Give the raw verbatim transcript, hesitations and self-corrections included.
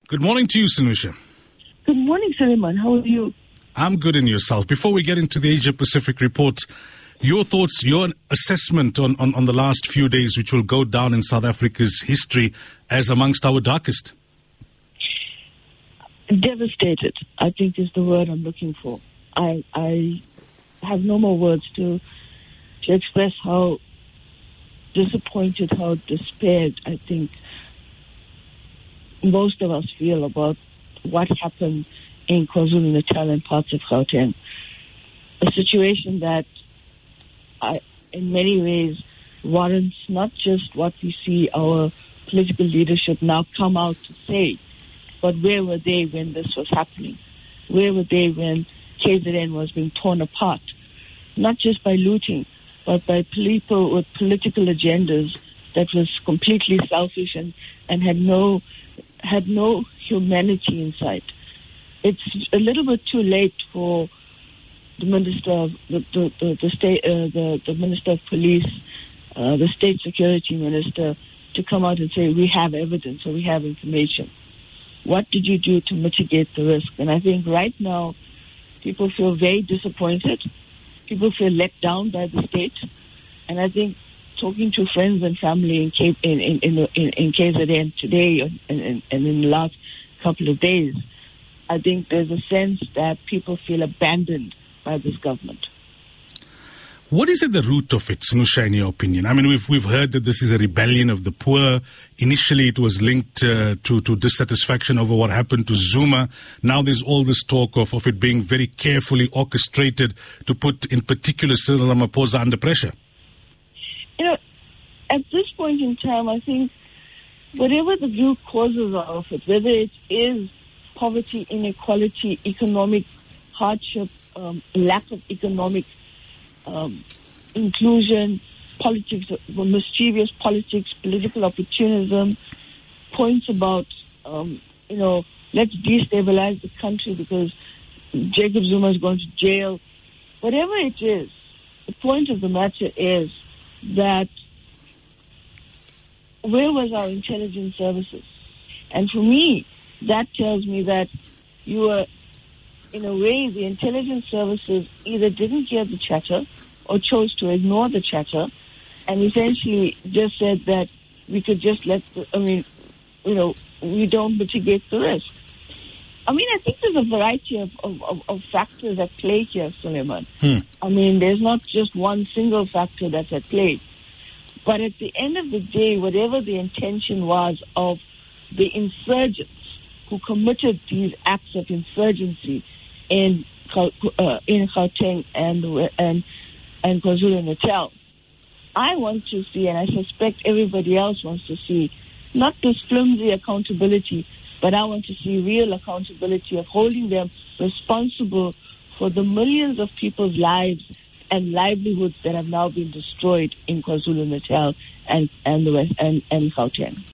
Good morning to you, Sanusha. Good morning, Suleiman. How are you? I'm good, and yourself. Before we get into the Asia Pacific report, your thoughts, your assessment on, on, on the last few days, which will go down in South Africa's history as amongst our darkest. Devastated, I think, is the word I'm looking for. I I have no more words to to express how disappointed, how despaired I think most of us feel about what happened in KwaZulu-Natal and parts of Gauteng. A situation that I, in many ways warrants not just what we see our political leadership now come out to say, but where were they when this was happening? Where were they when K Z N was being torn apart? Not just by looting, but by people with political agendas that was completely selfish and, and had no had no humanity in sight. It's a little bit too late for the minister of the the, the, the state uh, the, the minister of police, uh, the state security minister, to come out and say we have evidence or we have information. What did you do to mitigate the risk? And I think right now people feel very disappointed. People feel let down by the state. And I think talking to friends and family in K, in, in, in, in, in K Z N today and, and, and in the last couple of days, I think there's a sense that people feel abandoned by this government. What is at the root of it, Sanusha, in your opinion? I mean, we've we've heard that this is a rebellion of the poor. Initially, it was linked uh, to, to dissatisfaction over what happened to Zuma. Now there's all this talk of, of it being very carefully orchestrated to put, in particular, Cyril Ramaphosa under pressure. You know, at this point in time, I think whatever the root causes are of it, whether it is poverty, inequality, economic hardship, um, lack of economic Um, inclusion, politics, mischievous politics, political opportunism, points about, um, you know, let's destabilize the country because Jacob Zuma is going to jail. Whatever it is, the point of the matter is that where was our intelligence services? And for me, that tells me that you were, in a way, the intelligence services either didn't hear the chatter or chose to ignore the chatter and essentially just said that we could just let, the, I mean, you know, we don't mitigate the risk. I mean, I think there's a variety of, of, of, of factors at play here, Suleiman. Hmm. I mean, there's not just one single factor that's at play. But at the end of the day, whatever the intention was of the insurgents who committed these acts of insurgency in uh, in Gauteng and and and KwaZulu-Natal, I want to see, and I suspect everybody else wants to see, not this flimsy accountability, but I want to see real accountability of holding them responsible for the millions of people's lives and livelihoods that have now been destroyed in KwaZulu-Natal and and the West and, and Gauteng.